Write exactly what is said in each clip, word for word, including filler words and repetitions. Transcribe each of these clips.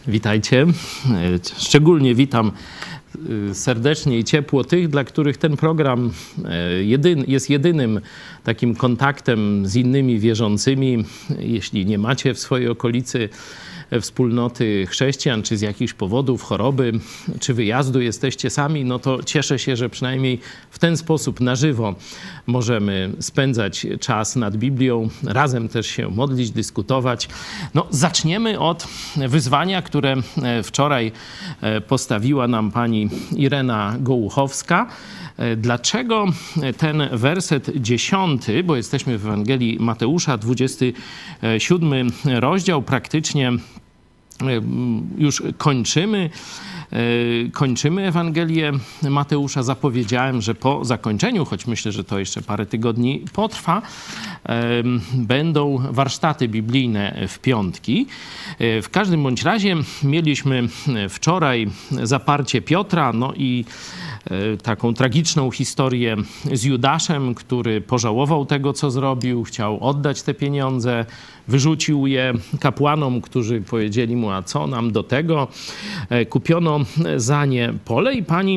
Witajcie. Szczególnie witam serdecznie i ciepło tych, dla których ten program jedyn, jest jedynym takim kontaktem z innymi wierzącymi. Jeśli nie macie w swojej okolicy wspólnoty chrześcijan, czy z jakichś powodów, choroby, czy wyjazdu jesteście sami, no to cieszę się, że przynajmniej w ten sposób na żywo możemy spędzać czas nad Biblią, razem też się modlić, dyskutować. No, zaczniemy od wyzwania, które wczoraj postawiła nam pani Irena Gołuchowska. Dlaczego ten werset dziesiąty, bo jesteśmy w Ewangelii Mateusza, dwudziesty siódmy rozdział, praktycznie już kończymy, kończymy Ewangelię Mateusza. Zapowiedziałem, że po zakończeniu, choć myślę, że to jeszcze parę tygodni potrwa, będą warsztaty biblijne w piątki. W każdym bądź razie mieliśmy wczoraj zaparcie Piotra, no i taką tragiczną historię z Judaszem, który pożałował tego, co zrobił, chciał oddać te pieniądze, wyrzucił je kapłanom, którzy powiedzieli mu, a co nam do tego? Kupiono za nie pole i pani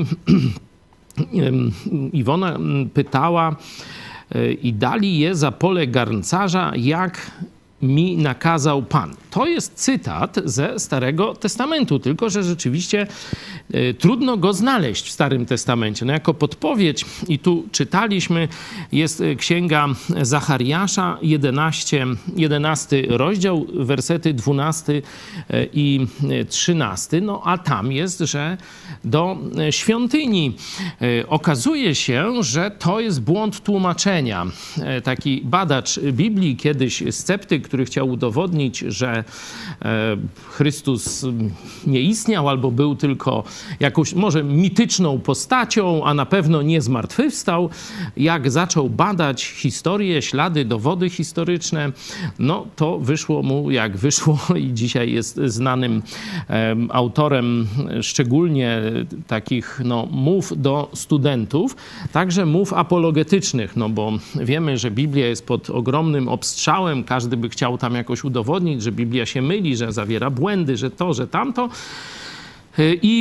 Iwona pytała, i dali je za pole garncarza, jak mi nakazał Pan. To jest cytat ze Starego Testamentu, tylko że rzeczywiście y, trudno go znaleźć w Starym Testamencie. No jako podpowiedź, i tu czytaliśmy, jest Księga Zachariasza, jedenasty rozdział, wersety dwunasty i trzynasty. No a tam jest, że do świątyni. Y, okazuje się, że to jest błąd tłumaczenia. Y, taki badacz Biblii, kiedyś sceptyk, który chciał udowodnić, że Chrystus nie istniał albo był tylko jakąś może mityczną postacią, a na pewno nie zmartwychwstał. Jak zaczął badać historię, ślady, dowody historyczne, no to wyszło mu jak wyszło i dzisiaj jest znanym autorem szczególnie takich no, mów do studentów, także mów apologetycznych, no bo wiemy, że Biblia jest pod ogromnym obstrzałem, każdy by chciał tam jakoś udowodnić, że Biblia się myli, że zawiera błędy, że to, że tamto. I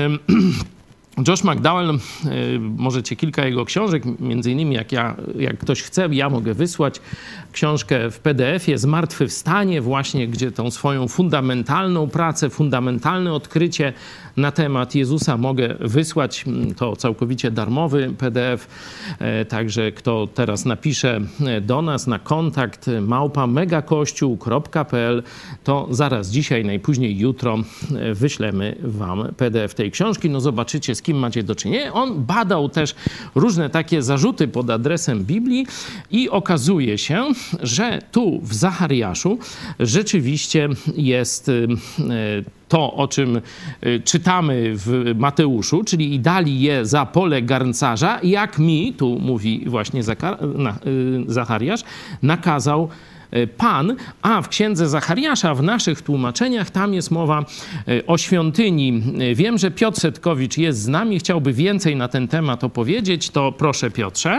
Josh McDowell, możecie kilka jego książek, między innymi jak, ja, jak ktoś chce, ja mogę wysłać książkę w P D F-ie Zmartwychwstanie, właśnie gdzie tą swoją fundamentalną pracę, fundamentalne odkrycie na temat Jezusa mogę wysłać. To całkowicie darmowy P D F, także kto teraz napisze do nas na kontakt małpa megakościół kropka p l, to zaraz dzisiaj, najpóźniej jutro wyślemy wam P D F tej książki. No zobaczycie, z kim macie do czynienia. On badał też różne takie zarzuty pod adresem Biblii i okazuje się, że tu w Zachariaszu rzeczywiście jest to, o czym czytamy w Mateuszu, czyli i dali je za pole garncarza, jak mi, tu mówi właśnie Zachariasz, nakazał Pan, a w księdze Zachariasza, w naszych tłumaczeniach, tam jest mowa o świątyni. Wiem, że Piotr Setkowicz jest z nami, chciałby więcej na ten temat opowiedzieć, to proszę, Piotrze.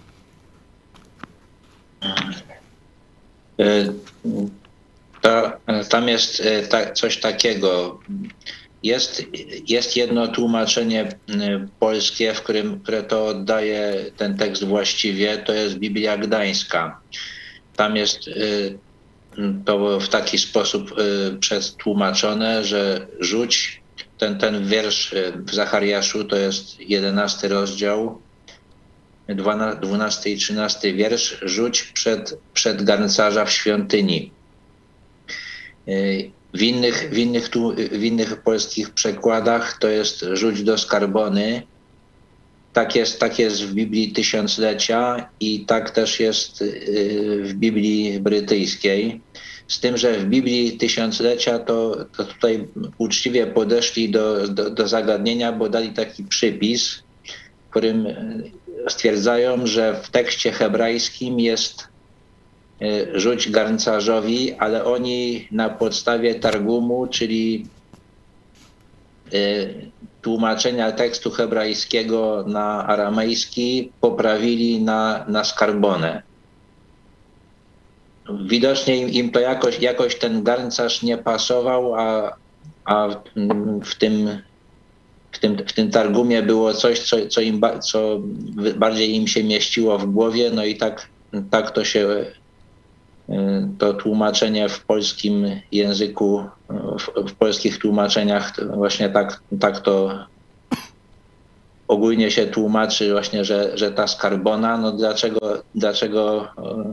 To, tam jest coś takiego. Jest, jest jedno tłumaczenie polskie, w którym, które to oddaje ten tekst właściwie, to jest Biblia Gdańska. Tam jest to w taki sposób przetłumaczone, że rzuć, ten, ten wiersz w Zachariaszu, to jest jedenasty rozdział, dwunasty i trzynasty wiersz, rzuć przed, przed garncarza w świątyni. W innych, w, innych, w innych polskich przekładach to jest rzuć do skarbony. Tak jest, tak jest w Biblii Tysiąclecia i tak też jest w Biblii brytyjskiej. Z tym, że w Biblii Tysiąclecia to, to tutaj uczciwie podeszli do, do, do zagadnienia, bo dali taki przypis, w którym stwierdzają, że w tekście hebrajskim jest rzuć garncarzowi, ale oni na podstawie Targumu, czyli tłumaczenia tekstu hebrajskiego na aramejski, poprawili na, na skarbonę. Widocznie im, im to jakoś, jakoś ten garncarz nie pasował, a a w tym, w tym, w tym targumie było coś, co, co, im, co bardziej im się mieściło w głowie, no i tak, tak to się, to tłumaczenie w polskim języku, w, w polskich tłumaczeniach właśnie tak, tak to ogólnie się tłumaczy właśnie, że, że ta skarbona. No dlaczego, dlaczego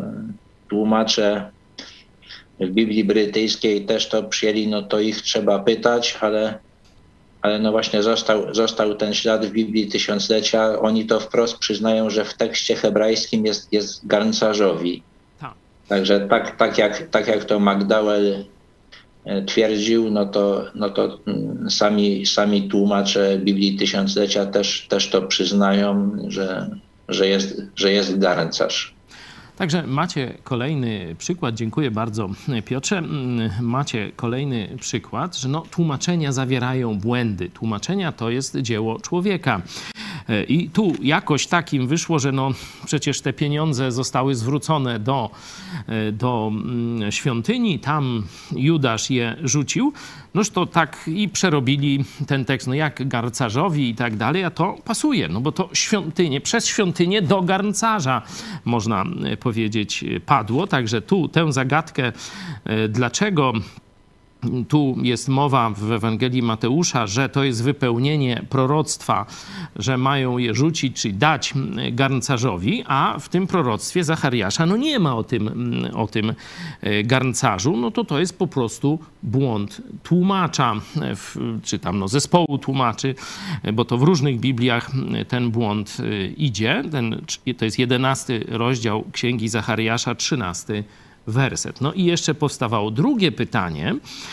tłumacze w Biblii brytyjskiej też to przyjęli, no to ich trzeba pytać, ale, ale no właśnie został, został ten ślad w Biblii Tysiąclecia. Oni to wprost przyznają, że w tekście hebrajskim jest, jest garncarzowi. Tak. Także tak, tak, jak, tak jak to McDowell twierdził, no to, no to sami, sami tłumacze Biblii Tysiąclecia też, też to przyznają, że, że, jest, że jest garncarz. Także macie kolejny przykład, dziękuję bardzo Piotrze, macie kolejny przykład, że no, tłumaczenia zawierają błędy. Tłumaczenia to jest dzieło człowieka. I tu jakoś takim wyszło, że no przecież te pieniądze zostały zwrócone do, do świątyni, tam Judasz je rzucił, noż to tak i przerobili ten tekst, no jak garncarzowi i tak dalej, a to pasuje, no bo to świątynię, przez świątynię do garncarza, można powiedzieć, padło. Także tu tę zagadkę, dlaczego tu jest mowa w Ewangelii Mateusza, że to jest wypełnienie proroctwa, że mają je rzucić, czyli dać garncarzowi, a w tym proroctwie Zachariasza no nie ma o tym, o tym garncarzu, no to to jest po prostu błąd tłumacza, czy tam no zespołu tłumaczy, bo to w różnych Bibliach ten błąd idzie. Ten, to jest jedenasty rozdział Księgi Zachariasza, trzynasty werset. No i jeszcze powstawało drugie pytanie,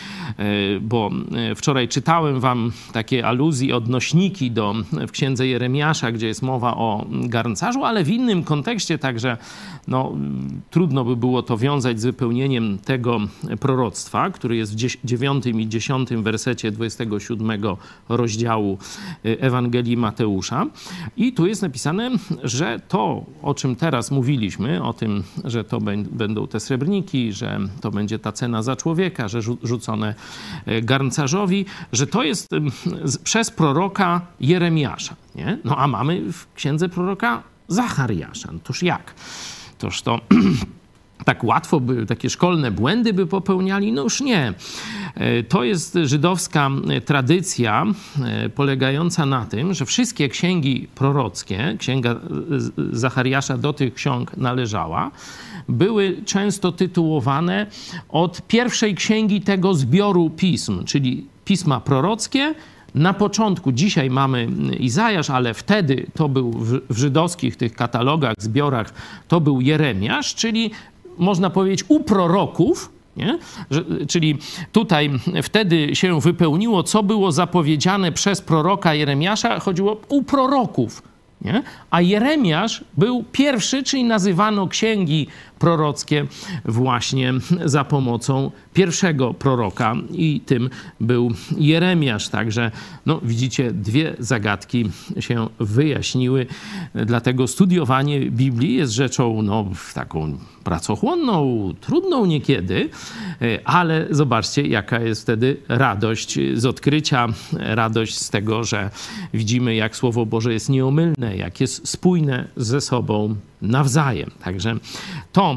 bo wczoraj czytałem wam takie aluzje, odnośniki do, w księdze Jeremiasza, gdzie jest mowa o garncarzu, ale w innym kontekście, także no, trudno by było to wiązać z wypełnieniem tego proroctwa, który jest w dziewiątym i dziesiątym wersecie dwudziestego siódmego rozdziału Ewangelii Mateusza. I tu jest napisane, że to, o czym teraz mówiliśmy, o tym, że to będą te srebrniki, że to będzie ta cena za człowieka, że rzucone garncarzowi, że to jest przez proroka Jeremiasza. Nie? No a mamy w księdze proroka Zachariasza. No toż jak? Toż to tak łatwo by, takie szkolne błędy by popełniali? No już nie. To jest żydowska tradycja polegająca na tym, że wszystkie księgi prorockie, księga Zachariasza do tych ksiąg należała, były często tytułowane od pierwszej księgi tego zbioru pism, czyli pisma prorockie. Na początku, dzisiaj mamy Izajasz, ale wtedy to był w, w żydowskich tych katalogach, zbiorach, to był Jeremiasz, czyli można powiedzieć u proroków, nie? Że, czyli tutaj wtedy się wypełniło, co było zapowiedziane przez proroka Jeremiasza, chodziło u proroków. Nie? A Jeremiasz był pierwszy, czyli nazywano księgi prorockie właśnie za pomocą pierwszego proroka i tym był Jeremiasz. Także no, widzicie, dwie zagadki się wyjaśniły. Dlatego studiowanie Biblii jest rzeczą no, taką pracochłonną, trudną niekiedy, ale zobaczcie, jaka jest wtedy radość z odkrycia, radość z tego, że widzimy, jak Słowo Boże jest nieomylne, jak jest spójne ze sobą nawzajem. Także to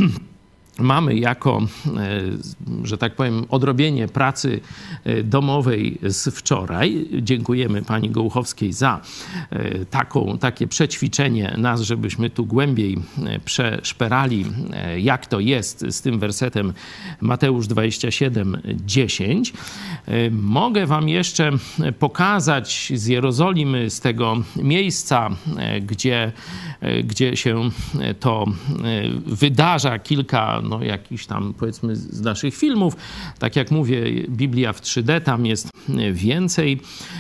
mamy jako, że tak powiem, odrobienie pracy domowej z wczoraj. Dziękujemy pani Gołuchowskiej za taką, takie przećwiczenie nas, żebyśmy tu głębiej przeszperali, jak to jest z tym wersetem Mateusz dwadzieścia siedem, dziesięć. Mogę wam jeszcze pokazać z Jerozolimy, z tego miejsca, gdzie, gdzie się to wydarza, kilka no, jakichś tam, powiedzmy, z naszych filmów. Tak jak mówię, Biblia w trzy D, tam jest więcej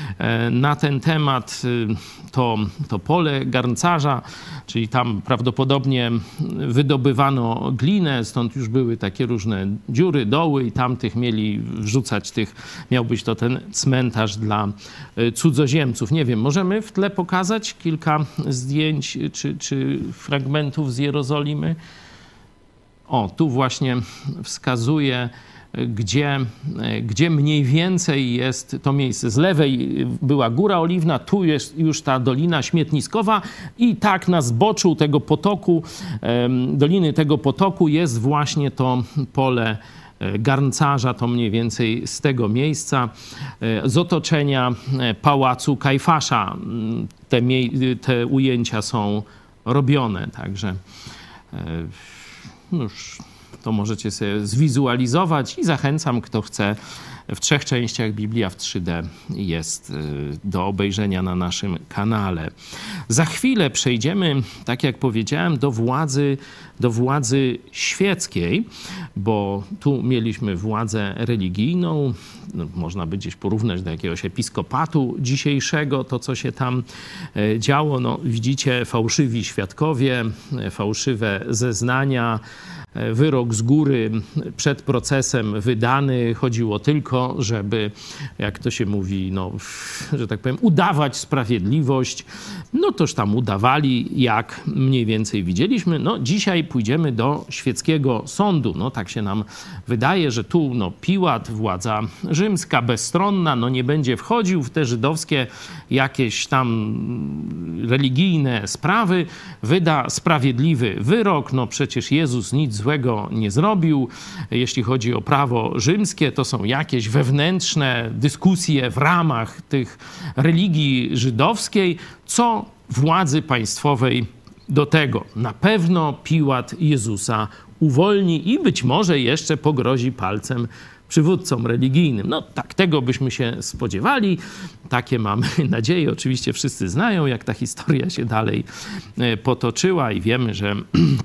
na ten temat. To, to pole garncarza, czyli tam prawdopodobnie wydobywano glinę, stąd już były takie różne dziury, doły i tamtych mieli wrzucać tych, miał być to ten cmentarz dla cudzoziemców. Nie wiem, możemy w tle pokazać kilka zdjęć czy, czy fragmentów z Jerozolimy? O, tu właśnie wskazuje gdzie, gdzie mniej więcej jest to miejsce. Z lewej była Góra Oliwna, tu jest już ta Dolina Śmietniskowa i tak na zboczu tego potoku, doliny tego potoku jest właśnie to pole garncarza, to mniej więcej z tego miejsca, z otoczenia pałacu Kajfasza. Te, te ujęcia są robione, także już to możecie sobie zwizualizować i zachęcam, kto chce. W trzech częściach Biblia w trzy D jest do obejrzenia na naszym kanale. Za chwilę przejdziemy, tak jak powiedziałem, do władzy, do władzy świeckiej, bo tu mieliśmy władzę religijną, no, można by gdzieś porównać do jakiegoś episkopatu dzisiejszego, to co się tam działo. No, widzicie, fałszywi świadkowie, fałszywe zeznania, wyrok z góry przed procesem wydany. Chodziło tylko, żeby, jak to się mówi, no, że tak powiem, udawać sprawiedliwość. No toż tam udawali, jak mniej więcej widzieliśmy. No dzisiaj pójdziemy do świeckiego sądu. No tak się nam wydaje, że tu no, Piłat, władza rzymska, bezstronna, no nie będzie wchodził w te żydowskie jakieś tam religijne sprawy. Wyda sprawiedliwy wyrok. No przecież Jezus nic złego nie zrobił. Jeśli chodzi o prawo rzymskie, to są jakieś wewnętrzne dyskusje w ramach tych religii żydowskiej, co władzy państwowej do tego. Na pewno Piłat Jezusa uwolni i być może jeszcze pogrozi palcem przywódcom religijnym. No tak, tego byśmy się spodziewali. Takie mamy nadzieję. Oczywiście wszyscy znają, jak ta historia się dalej potoczyła i wiemy, że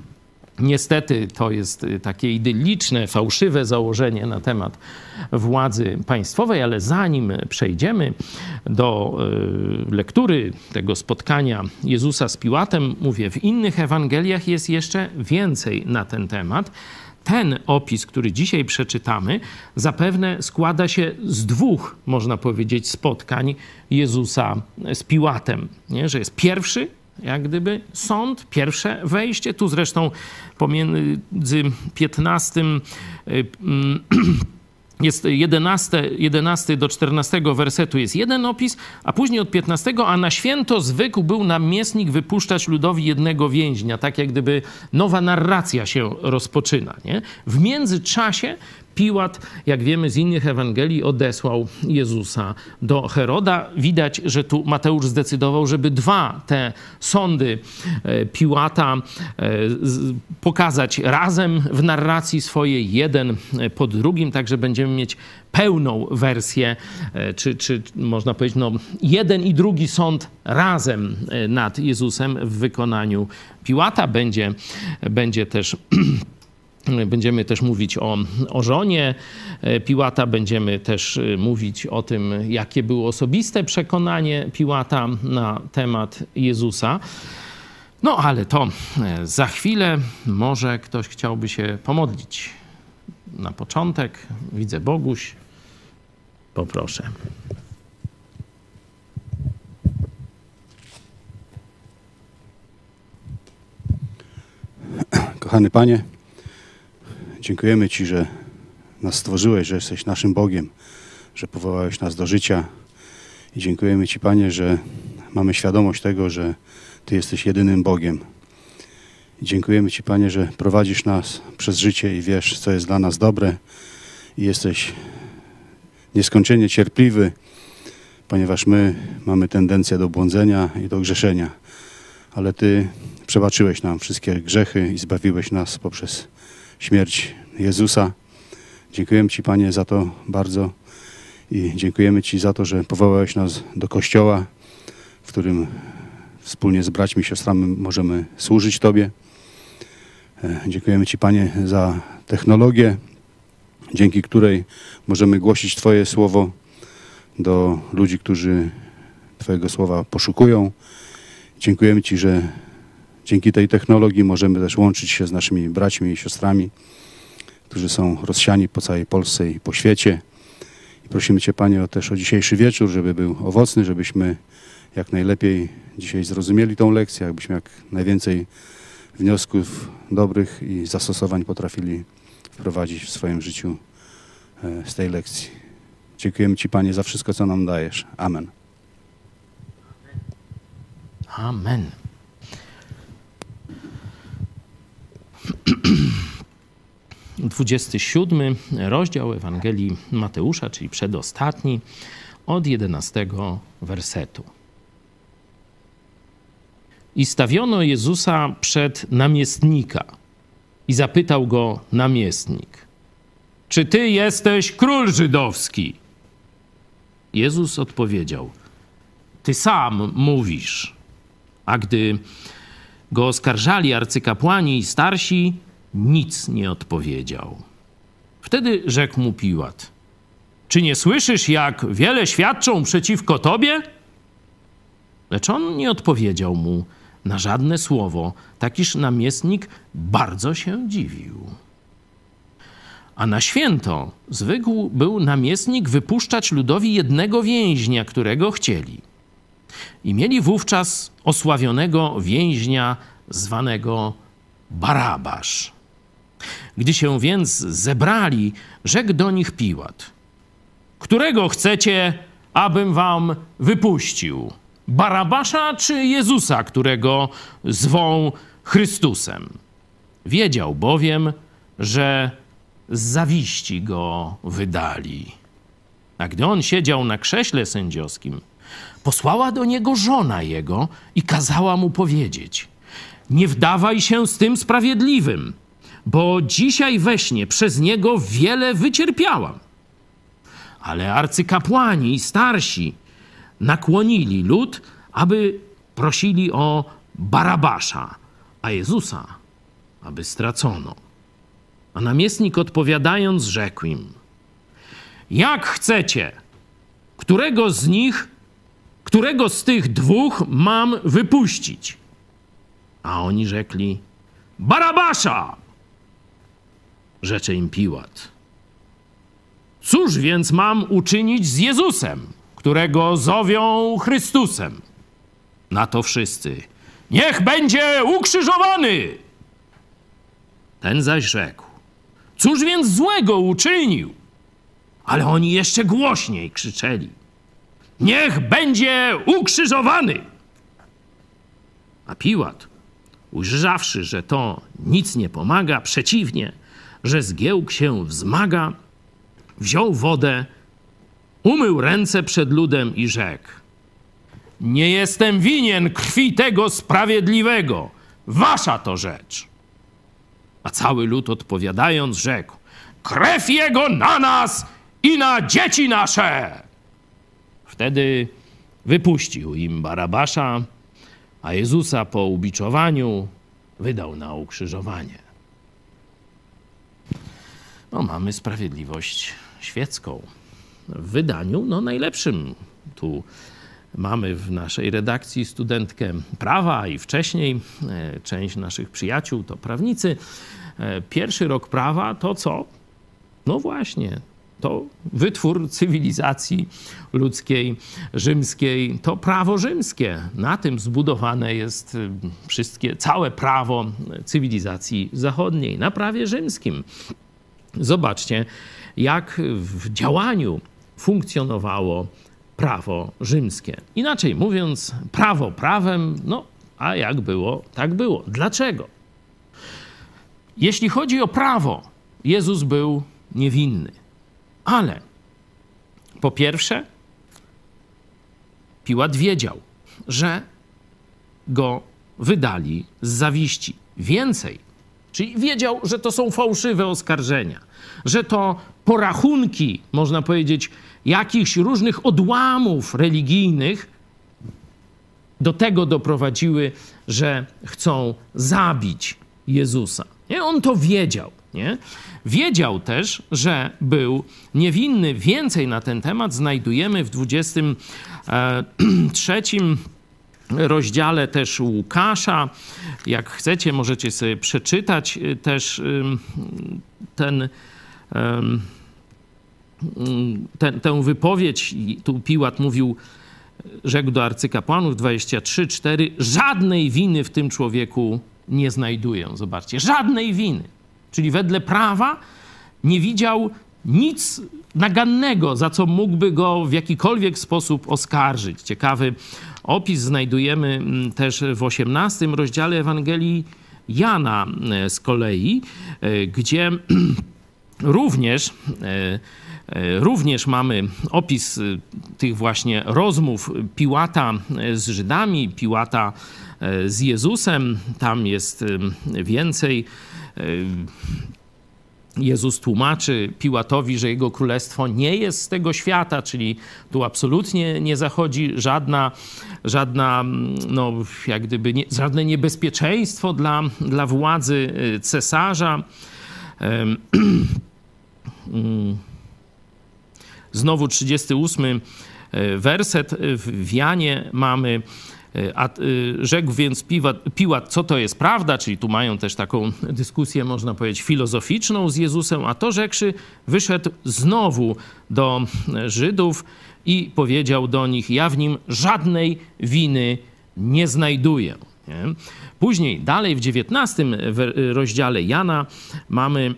niestety to jest takie idylliczne, fałszywe założenie na temat władzy państwowej, ale zanim przejdziemy do lektury tego spotkania Jezusa z Piłatem, mówię, w innych Ewangeliach jest jeszcze więcej na ten temat. Ten opis, który dzisiaj przeczytamy, zapewne składa się z dwóch, można powiedzieć, spotkań Jezusa z Piłatem. Nie? Że jest pierwszy, jak gdyby sąd, pierwsze wejście. Tu zresztą pomiędzy piętnastym jest jedenasty, jedenasty do czternastego wersetu jest jeden opis, a później od piętnastego, a na święto zwykł był namiestnik wypuszczać ludowi jednego więźnia. Tak jak gdyby nowa narracja się rozpoczyna. Nie? W międzyczasie Piłat, jak wiemy z innych Ewangelii, odesłał Jezusa do Heroda. Widać, że tu Mateusz zdecydował, żeby dwa te sądy Piłata pokazać razem w narracji swojej, jeden po drugim, także będziemy mieć pełną wersję, czy, czy można powiedzieć, no, jeden i drugi sąd razem nad Jezusem w wykonaniu Piłata. Będzie, będzie też... Będziemy też mówić o, o żonie Piłata, będziemy też mówić o tym, jakie było osobiste przekonanie Piłata na temat Jezusa. No ale to za chwilę. Może ktoś chciałby się pomodlić na początek. Widzę Boguś. Poproszę. Kochany Panie, dziękujemy Ci, że nas stworzyłeś, że jesteś naszym Bogiem, że powołałeś nas do życia. I dziękujemy Ci, Panie, że mamy świadomość tego, że Ty jesteś jedynym Bogiem. I dziękujemy Ci, Panie, że prowadzisz nas przez życie i wiesz, co jest dla nas dobre. I jesteś nieskończenie cierpliwy, ponieważ my mamy tendencję do błądzenia i do grzeszenia. Ale Ty przebaczyłeś nam wszystkie grzechy i zbawiłeś nas poprzez śmierć Jezusa. Dziękujemy Ci, Panie, za to bardzo i dziękujemy Ci za to, że powołałeś nas do Kościoła, w którym wspólnie z braćmi i siostrami możemy służyć Tobie. Dziękujemy Ci, Panie, za technologię, dzięki której możemy głosić Twoje słowo do ludzi, którzy Twojego słowa poszukują. Dziękujemy Ci, że dzięki tej technologii możemy też łączyć się z naszymi braćmi i siostrami, którzy są rozsiani po całej Polsce i po świecie. I prosimy Cię, Panie, o też o dzisiejszy wieczór, żeby był owocny, żebyśmy jak najlepiej dzisiaj zrozumieli tą lekcję, abyśmy jak najwięcej wniosków dobrych i zastosowań potrafili wprowadzić w swoim życiu z tej lekcji. Dziękujemy Ci, Panie, za wszystko, co nam dajesz. Amen. Amen. dwudziesty siódmy rozdział Ewangelii Mateusza, czyli przedostatni, od jedenastego wersetu. I stawiono Jezusa przed namiestnika i zapytał go namiestnik: czy ty jesteś król żydowski? Jezus odpowiedział: ty sam mówisz. A gdy go oskarżali arcykapłani i starsi, nic nie odpowiedział. Wtedy rzekł mu Piłat: czy nie słyszysz, jak wiele świadczą przeciwko tobie? Lecz on nie odpowiedział mu na żadne słowo, tak iż namiestnik bardzo się dziwił. A na święto zwykł był namiestnik wypuszczać ludowi jednego więźnia, którego chcieli. I mieli wówczas osławionego więźnia zwanego Barabasz. Gdy się więc zebrali, rzekł do nich Piłat: którego chcecie, abym wam wypuścił? Barabasza czy Jezusa, którego zwą Chrystusem? Wiedział bowiem, że z zawiści go wydali. A gdy on siedział na krześle sędziowskim, posłała do niego żona jego i kazała mu powiedzieć: nie wdawaj się z tym sprawiedliwym, bo dzisiaj we śnie przez niego wiele wycierpiałam. Ale arcykapłani i starsi nakłonili lud, aby prosili o Barabasza, a Jezusa aby stracono. A namiestnik odpowiadając rzekł im: jak chcecie, którego z nich, którego z tych dwóch mam wypuścić? A oni rzekli: Barabasza! Rzecze im Piłat: cóż więc mam uczynić z Jezusem, którego zowią Chrystusem? Na to wszyscy: niech będzie ukrzyżowany! Ten zaś rzekł: cóż więc złego uczynił? Ale oni jeszcze głośniej krzyczeli: niech będzie ukrzyżowany! A Piłat, ujrzawszy, że to nic nie pomaga, przeciwnie, że zgiełk się wzmaga, wziął wodę, umył ręce przed ludem i rzekł: nie jestem winien krwi tego sprawiedliwego, wasza to rzecz. A cały lud odpowiadając rzekł: krew jego na nas i na dzieci nasze! Wtedy wypuścił im Barabasza, a Jezusa po ubiczowaniu wydał na ukrzyżowanie. No, mamy sprawiedliwość świecką. W wydaniu no, najlepszym. Tu mamy w naszej redakcji studentkę prawa i wcześniej e, część naszych przyjaciół to prawnicy. E, pierwszy rok prawa to co? No właśnie, to wytwór cywilizacji ludzkiej, rzymskiej, to prawo rzymskie. Na tym zbudowane jest wszystkie, całe prawo cywilizacji zachodniej, na prawie rzymskim. Zobaczcie, jak w działaniu funkcjonowało prawo rzymskie. Inaczej mówiąc, prawo prawem, no a jak było, tak było. Dlaczego? Jeśli chodzi o prawo, Jezus był niewinny. Ale po pierwsze, Piłat wiedział, że go wydali z zawiści. Więcej, czyli wiedział, że to są fałszywe oskarżenia, że to porachunki, można powiedzieć, jakichś różnych odłamów religijnych do tego doprowadziły, że chcą zabić Jezusa. Nie? On to wiedział. Nie? Wiedział też, że był niewinny. Więcej na ten temat znajdujemy w dwudziestym trzecim rozdziale też Łukasza. Jak chcecie, możecie sobie przeczytać też ten, ten, tę wypowiedź. Tu Piłat mówił, rzekł do arcykapłanów dwadzieścia trzy cztery: żadnej winy w tym człowieku nie znajduję. Zobaczcie, żadnej winy. Czyli wedle prawa nie widział nic nagannego, za co mógłby go w jakikolwiek sposób oskarżyć. Ciekawy opis znajdujemy też w osiemnastym rozdziale Ewangelii Jana z kolei, gdzie również, również mamy opis tych właśnie rozmów Piłata z Żydami, Piłata z Jezusem. Tam jest więcej. Jezus tłumaczy Piłatowi, że jego królestwo nie jest z tego świata, czyli tu absolutnie nie zachodzi żadna, żadna no, jak gdyby nie, żadne niebezpieczeństwo dla, dla władzy cesarza. Znowu trzydziesty ósmy werset w Janie mamy: a rzekł więc Piłat, Piłat, co to jest prawda, czyli tu mają też taką dyskusję, można powiedzieć, filozoficzną z Jezusem, a to rzekłszy, wyszedł znowu do Żydów i powiedział do nich: ja w nim żadnej winy nie znajduję. Nie? Później, dalej w dziewiętnastym rozdziale Jana mamy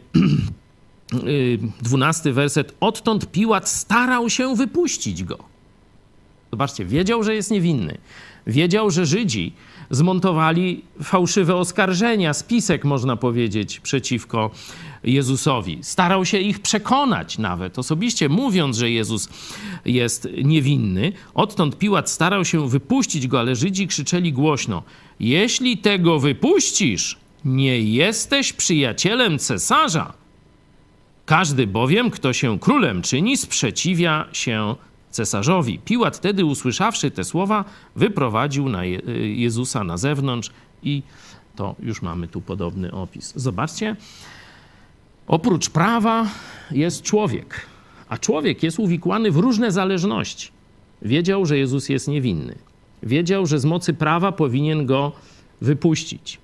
dwunasty werset. Odtąd Piłat starał się wypuścić go. Zobaczcie, wiedział, że jest niewinny. Wiedział, że Żydzi zmontowali fałszywe oskarżenia, spisek, można powiedzieć, przeciwko Jezusowi. Starał się ich przekonać nawet, osobiście mówiąc, że Jezus jest niewinny. Odtąd Piłat starał się wypuścić go, ale Żydzi krzyczeli głośno: jeśli tego wypuścisz, nie jesteś przyjacielem cesarza. Każdy bowiem, kto się królem czyni, sprzeciwia się cesarzowi. Piłat wtedy, usłyszawszy te słowa, wyprowadził na Je- Jezusa na zewnątrz i to już mamy tu podobny opis. Zobaczcie, oprócz prawa jest człowiek, a człowiek jest uwikłany w różne zależności. Wiedział, że Jezus jest niewinny. Wiedział, że z mocy prawa powinien go wypuścić.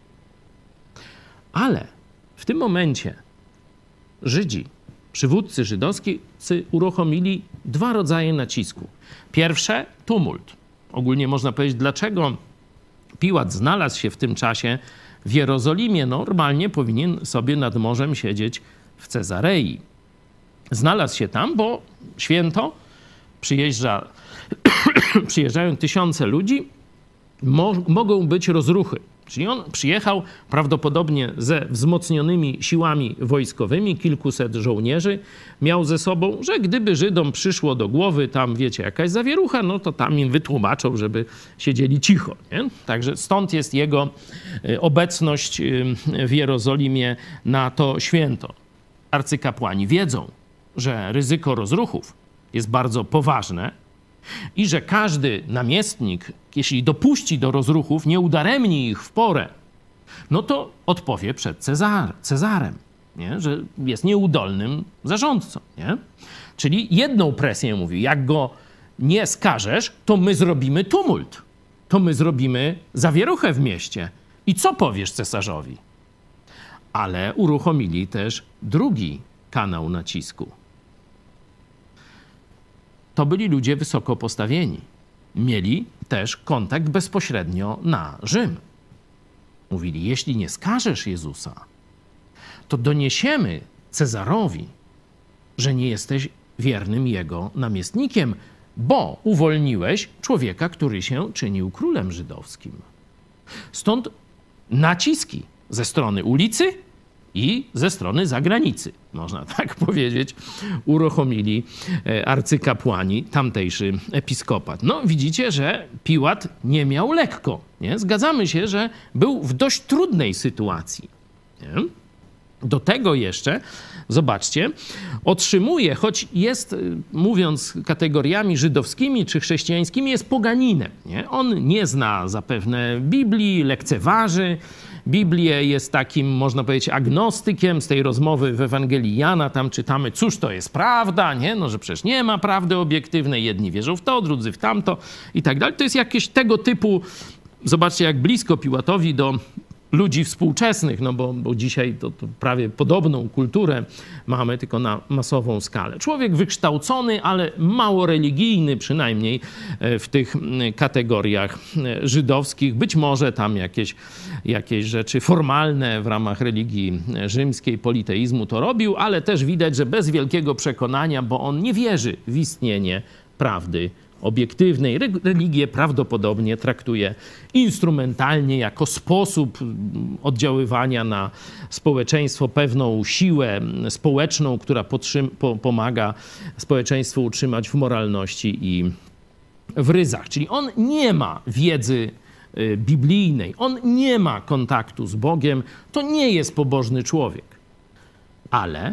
Ale w tym momencie Żydzi, przywódcy żydowscy uruchomili dwa rodzaje nacisku. Pierwsze, tumult. Ogólnie można powiedzieć, dlaczego Piłat znalazł się w tym czasie w Jerozolimie. Normalnie powinien sobie nad morzem siedzieć w Cezarei. Znalazł się tam, bo święto, przyjeżdża, przyjeżdżają tysiące ludzi, mo, mogą być rozruchy. Czyli on przyjechał prawdopodobnie ze wzmocnionymi siłami wojskowymi, kilkuset żołnierzy miał ze sobą, że gdyby Żydom przyszło do głowy tam, wiecie, jakaś zawierucha, no to tam im wytłumaczą, żeby siedzieli cicho. Nie? Także stąd jest jego obecność w Jerozolimie na to święto. Arcykapłani wiedzą, że ryzyko rozruchów jest bardzo poważne i że każdy namiestnik, jeśli dopuści do rozruchów, nie udaremni ich w porę, no to odpowie przed Cezar, Cezarem, nie? Że jest nieudolnym zarządcą. Nie? Czyli jedną presję mówi, jak go nie skażesz, to my zrobimy tumult, to my zrobimy zawieruchę w mieście. I co powiesz cesarzowi? Ale uruchomili też drugi kanał nacisku. To byli ludzie wysoko postawieni. Mieli też kontakt bezpośrednio na Rzym. Mówili, jeśli nie skażesz Jezusa, to doniesiemy Cezarowi, że nie jesteś wiernym jego namiestnikiem, bo uwolniłeś człowieka, który się czynił królem żydowskim. Stąd naciski ze strony ulicy i ze strony zagranicy, można tak powiedzieć, uruchomili arcykapłani, tamtejszy episkopat. No widzicie, że Piłat nie miał lekko. Nie? Zgadzamy się, że był w dość trudnej sytuacji. Nie? Do tego jeszcze, zobaczcie, otrzymuje, choć jest, mówiąc kategoriami żydowskimi czy chrześcijańskimi, jest poganinem. Nie? On nie zna zapewne Biblii, lekceważy Biblię, jest takim, można powiedzieć, agnostykiem. Z tej rozmowy w Ewangelii Jana tam czytamy, cóż to jest prawda, nie? No, że przecież nie ma prawdy obiektywnej, jedni wierzą w to, drudzy w tamto i tak dalej. To jest jakieś tego typu, zobaczcie jak blisko Piłatowi do ludzi współczesnych, no bo, bo dzisiaj to, to prawie podobną kulturę mamy, tylko na masową skalę. Człowiek wykształcony, ale mało religijny, przynajmniej w tych kategoriach żydowskich. Być może tam jakieś, jakieś rzeczy formalne w ramach religii rzymskiej, politeizmu to robił, ale też widać, że bez wielkiego przekonania, bo on nie wierzy w istnienie prawdy obiektywnej. Religię prawdopodobnie traktuje instrumentalnie jako sposób oddziaływania na społeczeństwo, pewną siłę społeczną, która podtrzym- po- pomaga społeczeństwu utrzymać w moralności i w ryzach. Czyli on nie ma wiedzy biblijnej, on nie ma kontaktu z Bogiem, to nie jest pobożny człowiek, ale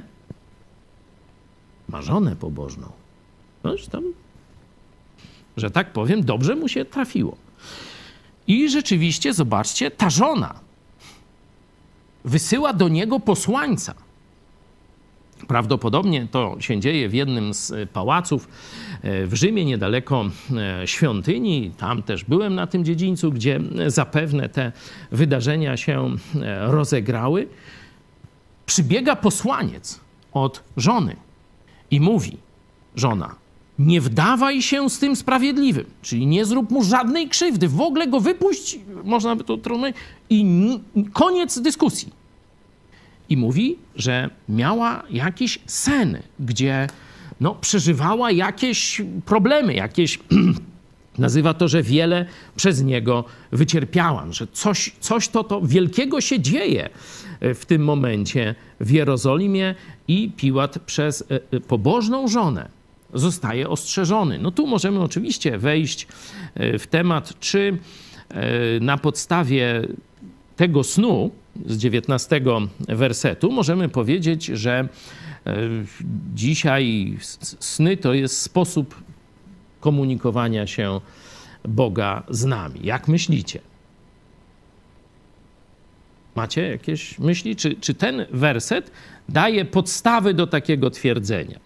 ma żonę pobożną. Noż tam, że tak powiem, dobrze mu się trafiło. I rzeczywiście, zobaczcie, ta żona wysyła do niego posłańca. Prawdopodobnie to się dzieje w jednym z pałaców w Rzymie, niedaleko świątyni. Tam też byłem na tym dziedzińcu, gdzie zapewne te wydarzenia się rozegrały. Przybiega posłaniec od żony i mówi: żona, nie wdawaj się z tym sprawiedliwym, czyli nie zrób mu żadnej krzywdy, w ogóle go wypuść, można by to trudno, i koniec dyskusji. I mówi, że miała jakiś sen, gdzie no, przeżywała jakieś problemy, jakieś, nazywa to, że wiele przez niego wycierpiała, że coś, coś to, to wielkiego się dzieje w tym momencie w Jerozolimie i Piłat przez pobożną żonę zostaje ostrzeżony. No tu możemy oczywiście wejść w temat, czy na podstawie tego snu z dziewiętnastego wersetu możemy powiedzieć, że dzisiaj sny to jest sposób komunikowania się Boga z nami. Jak myślicie? Macie jakieś myśli? Czy, czy ten werset daje podstawy do takiego twierdzenia?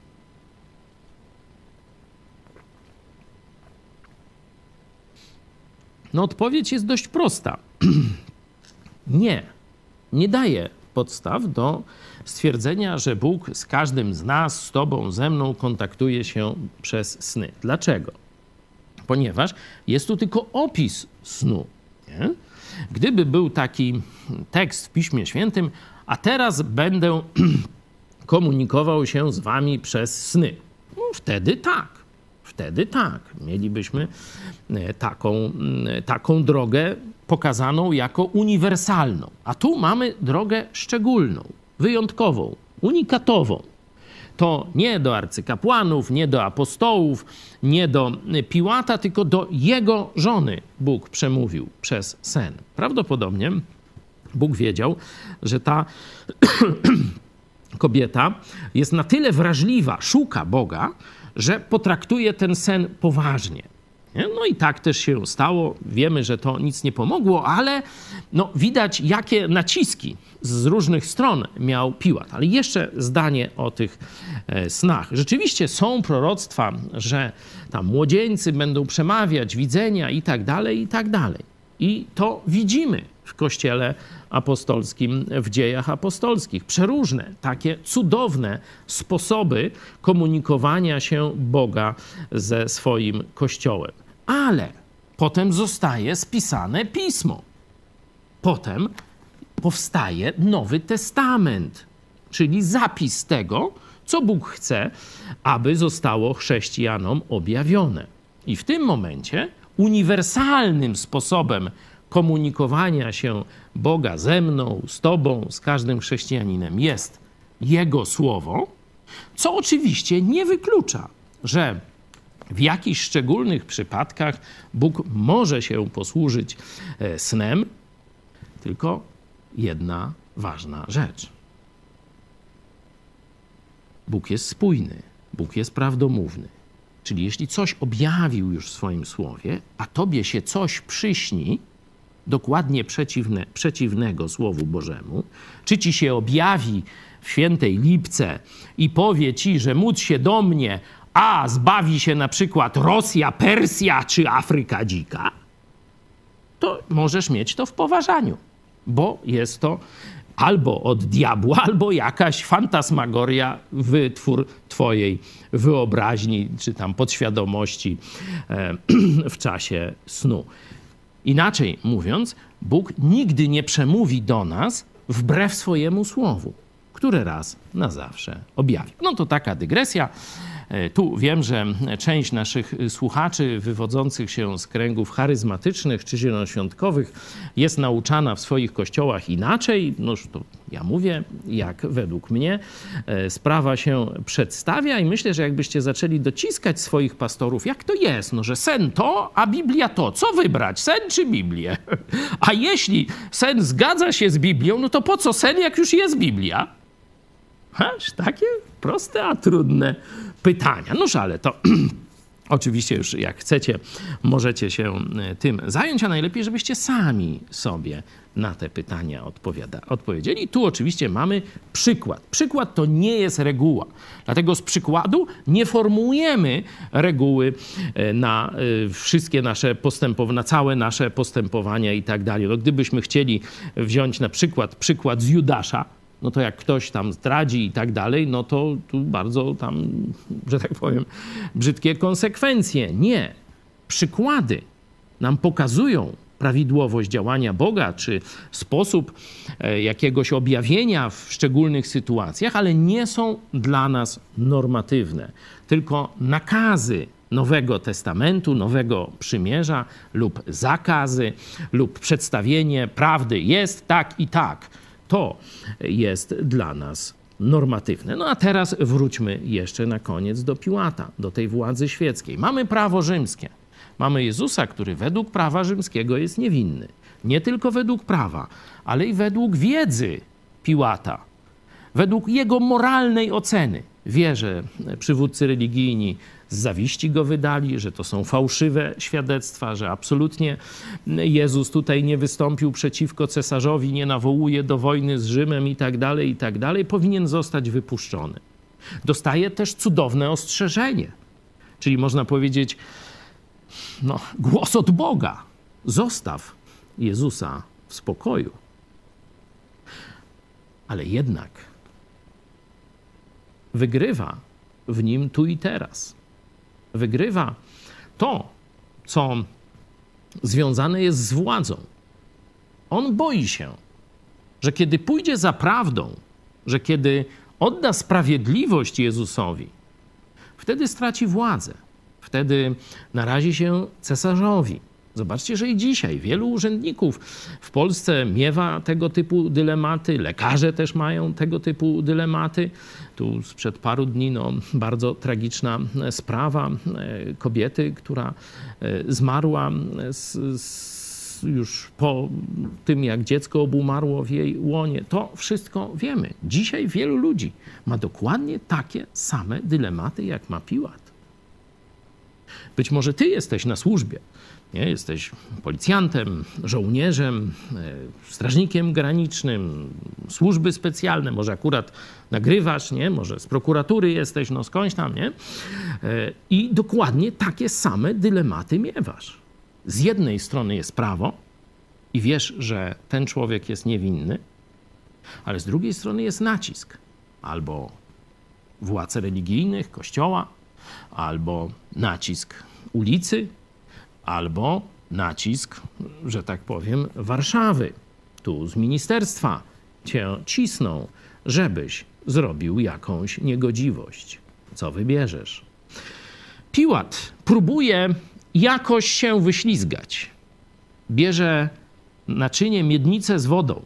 No odpowiedź jest dość prosta. Nie. Nie daje podstaw do stwierdzenia, że Bóg z każdym z nas, z tobą, ze mną kontaktuje się przez sny. Dlaczego? Ponieważ jest tu tylko opis snu. Nie? Gdyby był taki tekst w Piśmie Świętym, a teraz będę komunikował się z wami przez sny. No, wtedy tak. Wtedy tak. Mielibyśmy taką, taką drogę pokazaną jako uniwersalną. A tu mamy drogę szczególną, wyjątkową, unikatową. To nie do arcykapłanów, nie do apostołów, nie do Piłata, tylko do jego żony Bóg przemówił przez sen. Prawdopodobnie Bóg wiedział, że ta kobieta jest na tyle wrażliwa, szuka Boga, że potraktuje ten sen poważnie. No i tak też się stało. Wiemy, że to nic nie pomogło, ale no, widać, jakie naciski z różnych stron miał Piłat. Ale jeszcze zdanie o tych e, snach. Rzeczywiście są proroctwa, że tam młodzieńcy będą przemawiać, widzenia i tak dalej, i tak dalej. I to widzimy w Kościele apostolskim, w dziejach apostolskich. Przeróżne, takie cudowne sposoby komunikowania się Boga ze swoim Kościołem. Ale potem zostaje spisane Pismo. Potem powstaje Nowy Testament, czyli zapis tego, co Bóg chce, aby zostało chrześcijanom objawione. I w tym momencie uniwersalnym sposobem komunikowania się Boga ze mną, z tobą, z każdym chrześcijaninem jest Jego Słowo, co oczywiście nie wyklucza, że w jakichś szczególnych przypadkach Bóg może się posłużyć snem, tylko jedna ważna rzecz. Bóg jest spójny, Bóg jest prawdomówny. Czyli jeśli coś objawił już w swoim słowie, a tobie się coś przyśni, dokładnie przeciwne, przeciwnego Słowu Bożemu, czy ci się objawi w świętej lipce i powie ci, że módl się do mnie, a zbawi się na przykład Rosja, Persja czy Afryka dzika, to możesz mieć to w poważaniu. bo jest to albo od diabła, albo jakaś fantasmagoria, wytwór twojej wyobraźni, czy tam podświadomości w czasie snu. Inaczej mówiąc, Bóg nigdy nie przemówi do nas wbrew swojemu słowu, które raz na zawsze objawił. No to taka dygresja. Tu wiem, że część naszych słuchaczy wywodzących się z kręgów charyzmatycznych czy zielonoświątkowych jest nauczana w swoich kościołach inaczej. Noż to ja mówię, jak według mnie sprawa się przedstawia i myślę, że jakbyście zaczęli dociskać swoich pastorów, jak to jest, no że sen to, a Biblia to. Co wybrać, sen czy Biblię? A jeśli sen zgadza się z Biblią, no to po co sen, jak już jest Biblia? Aż takie proste, a trudne pytania. Noż ale to oczywiście już jak chcecie, możecie się tym zająć, a najlepiej, żebyście sami sobie na te pytania odpowiada, odpowiedzieli. Tu oczywiście mamy przykład. Przykład to nie jest reguła. Dlatego z przykładu nie formułujemy reguły na wszystkie nasze postępowania, na całe nasze postępowania i tak dalej. No, gdybyśmy chcieli wziąć na przykład przykład z Judasza, no to jak ktoś tam zdradzi i tak dalej, no to tu bardzo tam, że tak powiem, brzydkie konsekwencje. Nie. Przykłady nam pokazują prawidłowość działania Boga, czy sposób jakiegoś objawienia w szczególnych sytuacjach, ale nie są dla nas normatywne, tylko nakazy Nowego Testamentu, Nowego Przymierza lub zakazy lub przedstawienie prawdy jest tak i tak. To jest dla nas normatywne. No a teraz wróćmy jeszcze na koniec do Piłata, do tej władzy świeckiej. Mamy prawo rzymskie. Mamy Jezusa, który według prawa rzymskiego jest niewinny. Nie tylko według prawa, ale i według wiedzy Piłata. Według jego moralnej oceny. Wie, że przywódcy religijni z zawiści go wydali, że to są fałszywe świadectwa, że absolutnie Jezus tutaj nie wystąpił przeciwko cesarzowi, nie nawołuje do wojny z Rzymem i tak dalej, i tak dalej. Powinien zostać wypuszczony. Dostaje też cudowne ostrzeżenie. Czyli można powiedzieć, no, głos od Boga. Zostaw Jezusa w spokoju. Ale jednak wygrywa w nim tu i teraz. Wygrywa to, co związane jest z władzą. On boi się, że kiedy pójdzie za prawdą, że kiedy odda sprawiedliwość Jezusowi, wtedy straci władzę. Wtedy narazi się cesarzowi. Zobaczcie, że i dzisiaj wielu urzędników w Polsce miewa tego typu dylematy, lekarze też mają tego typu dylematy. Tu sprzed paru dni no, bardzo tragiczna sprawa kobiety, która zmarła z, z, już po tym, jak dziecko obumarło w jej łonie. To wszystko wiemy. Dzisiaj wielu ludzi ma dokładnie takie same dylematy, jak ma Piłat. Być może ty jesteś na służbie. Nie? Jesteś policjantem, żołnierzem, strażnikiem granicznym, służby specjalne, może akurat nagrywasz, nie? Może z prokuratury jesteś, no skądś tam, nie? I dokładnie takie same dylematy miewasz. Z jednej strony jest prawo i wiesz, że ten człowiek jest niewinny, ale z drugiej strony jest nacisk albo władz religijnych, kościoła, albo nacisk ulicy, albo nacisk, że tak powiem, Warszawy. Tu z ministerstwa cię cisną, żebyś zrobił jakąś niegodziwość. Co wybierzesz? Piłat próbuje jakoś się wyślizgać. Bierze naczynie, miednicę z wodą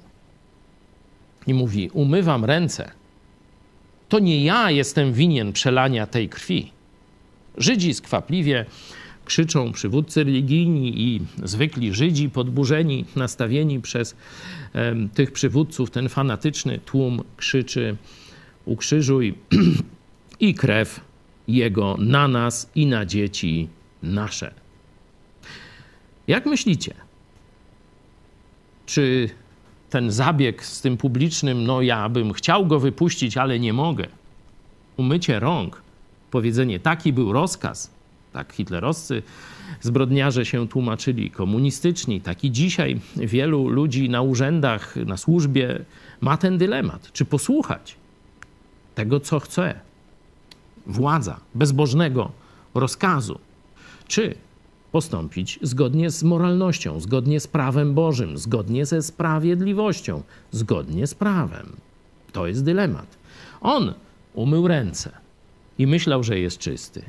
i mówi: umywam ręce. To nie ja jestem winien przelania tej krwi. Żydzi skwapliwie krzyczą, przywódcy religijni i zwykli Żydzi podburzeni, nastawieni przez e, tych przywódców, ten fanatyczny tłum krzyczy: ukrzyżuj i krew Jego na nas i na dzieci nasze. Jak myślicie, czy ten zabieg z tym publicznym, no ja bym chciał go wypuścić, ale nie mogę, umycie rąk, powiedzenie taki był rozkaz, Tak hitlerowscy zbrodniarze się tłumaczyli, komunistyczni. Tak i dzisiaj wielu ludzi na urzędach, na służbie ma ten dylemat. Czy posłuchać tego, co chce władza, bezbożnego rozkazu, czy postąpić zgodnie z moralnością, zgodnie z prawem Bożym, zgodnie ze sprawiedliwością, zgodnie z prawem. To jest dylemat. On umył ręce i myślał, że jest czysty.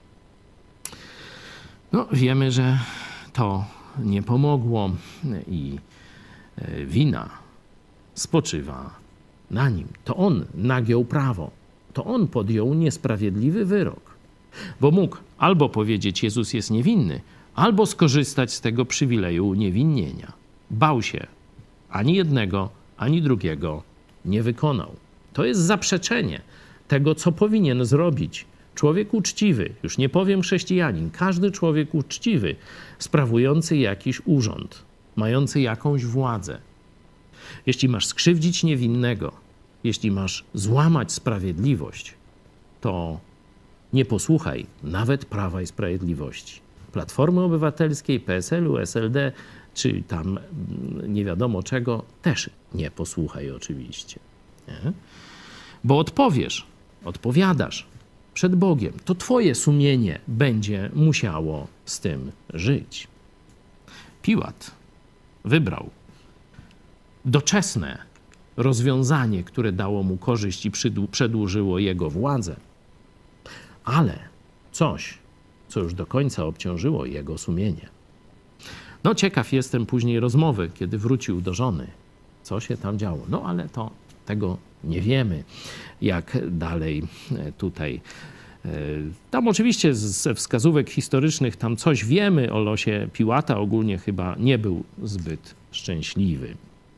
No, wiemy, że to nie pomogło i wina spoczywa na nim. To on nagiął prawo. To on podjął niesprawiedliwy wyrok. Bo mógł albo powiedzieć, Jezus jest niewinny, albo skorzystać z tego przywileju uniewinnienia. Bał się. Ani jednego, ani drugiego nie wykonał. To jest zaprzeczenie tego, co powinien zrobić człowiek uczciwy, już nie powiem chrześcijanin, każdy człowiek uczciwy, sprawujący jakiś urząd, mający jakąś władzę. Jeśli masz skrzywdzić niewinnego, jeśli masz złamać sprawiedliwość, to nie posłuchaj nawet Prawa i Sprawiedliwości. Platformy Obywatelskiej, P S L u, S L D, czy tam nie wiadomo czego, też nie posłuchaj oczywiście. Nie? Bo odpowiesz, odpowiadasz przed Bogiem. To twoje sumienie będzie musiało z tym żyć. Piłat wybrał doczesne rozwiązanie, które dało mu korzyść i przedłużyło jego władzę, ale coś, co już do końca obciążyło jego sumienie. No ciekaw jestem później rozmowy, kiedy wrócił do żony. Co się tam działo? No ale to tego nie wiemy, jak dalej tutaj. Tam oczywiście ze wskazówek historycznych tam coś wiemy o losie Piłata. Ogólnie chyba nie był zbyt szczęśliwy.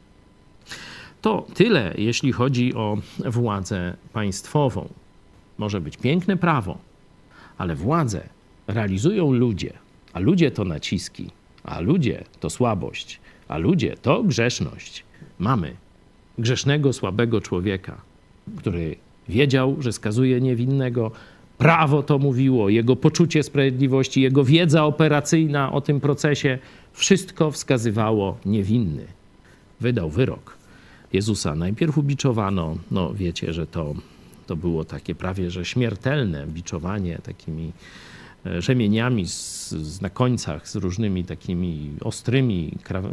To tyle, jeśli chodzi o władzę państwową. Może być piękne prawo, ale władzę realizują ludzie, a ludzie to naciski, a ludzie to słabość, a ludzie to grzeszność. Mamy grzesznego, słabego człowieka, który wiedział, że skazuje niewinnego. Prawo to mówiło, jego poczucie sprawiedliwości, jego wiedza operacyjna o tym procesie, wszystko wskazywało niewinny. Wydał wyrok. Jezusa najpierw ubiczowano, no wiecie, że to, to było takie prawie że śmiertelne biczowanie takimi rzemieniami z, z, na końcach z różnymi takimi ostrymi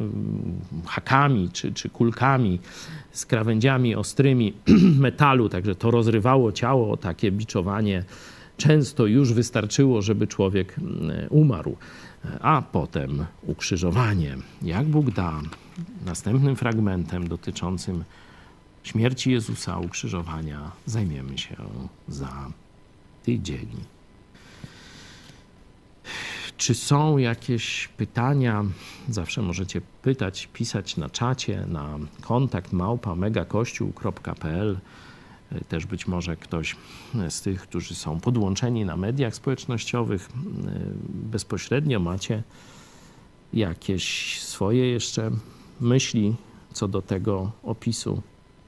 hakami czy, czy kulkami, z krawędziami ostrymi metalu, także to rozrywało ciało, takie biczowanie często już wystarczyło, żeby człowiek umarł, a potem ukrzyżowanie. Jak Bóg da, następnym fragmentem dotyczącym śmierci Jezusa, ukrzyżowania zajmiemy się za tydzień. Czy są jakieś pytania? Zawsze możecie pytać, pisać na czacie, na kontakt małpa megakościół kropka p l. Też być może ktoś z tych, którzy są podłączeni na mediach społecznościowych, bezpośrednio macie jakieś swoje jeszcze myśli co do tego opisu.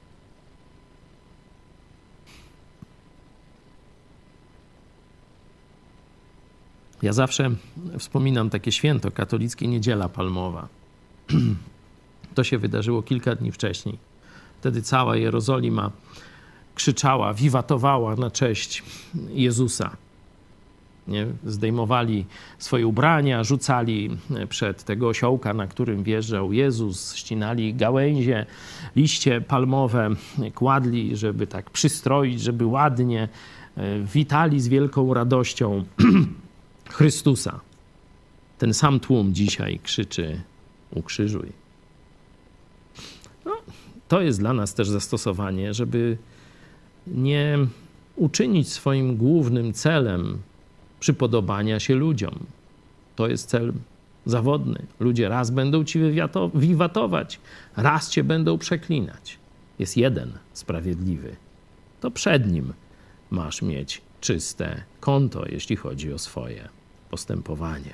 Ja zawsze wspominam takie święto, katolickie Niedziela Palmowa. To się wydarzyło kilka dni wcześniej. Wtedy cała Jerozolima krzyczała, wiwatowała na cześć Jezusa. Nie? Zdejmowali swoje ubrania, rzucali przed tego osiołka, na którym wjeżdżał Jezus, ścinali gałęzie, liście palmowe, kładli, żeby tak przystroić, żeby ładnie, witali z wielką radością Chrystusa. Ten sam tłum dzisiaj krzyczy: ukrzyżuj. No, to jest dla nas też zastosowanie, żeby nie uczynić swoim głównym celem przypodobania się ludziom. To jest cel zawodny. Ludzie raz będą ci wiwatować, raz cię będą przeklinać. Jest jeden sprawiedliwy. To przed nim masz mieć czyste konto, jeśli chodzi o swoje postępowanie.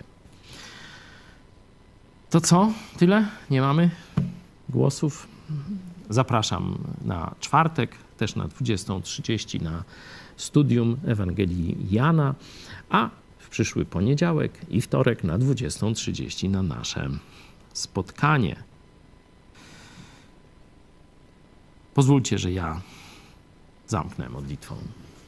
To co? Tyle? Nie mamy głosów? Zapraszam na czwartek, też na dwudziestą trzydzieści na studium Ewangelii Jana, a w przyszły poniedziałek i wtorek na dwudziestą trzydzieści na nasze spotkanie. Pozwólcie, że ja zamknę modlitwą.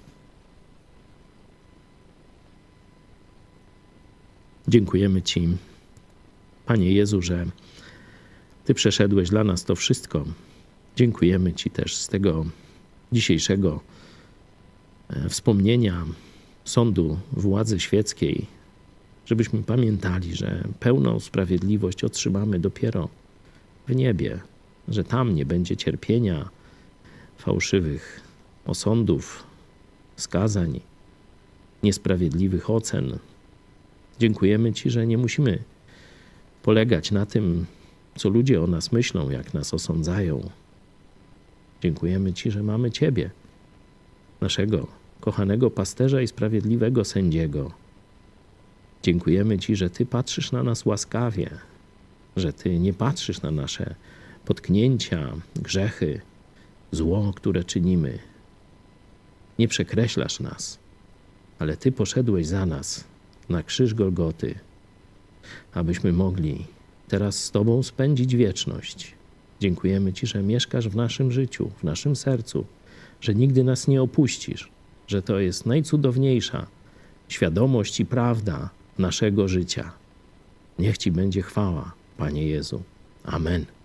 Dziękujemy Ci, Panie Jezu, że Ty przeszedłeś dla nas to wszystko. Dziękujemy Ci też z tego dzisiejszego wspomnienia sądu władzy świeckiej, żebyśmy pamiętali, że pełną sprawiedliwość otrzymamy dopiero w niebie, że tam nie będzie cierpienia, fałszywych osądów, skazań, niesprawiedliwych ocen. Dziękujemy Ci, że nie musimy polegać na tym, co ludzie o nas myślą, jak nas osądzają. Dziękujemy Ci, że mamy Ciebie, naszego kochanego pasterza i sprawiedliwego sędziego. Dziękujemy Ci, że Ty patrzysz na nas łaskawie, że Ty nie patrzysz na nasze potknięcia, grzechy, zło, które czynimy. Nie przekreślasz nas, ale Ty poszedłeś za nas na krzyż Golgoty, abyśmy mogli teraz z Tobą spędzić wieczność. Dziękujemy Ci, że mieszkasz w naszym życiu, w naszym sercu, że nigdy nas nie opuścisz, że to jest najcudowniejsza świadomość i prawda naszego życia. Niech Ci będzie chwała, Panie Jezu. Amen.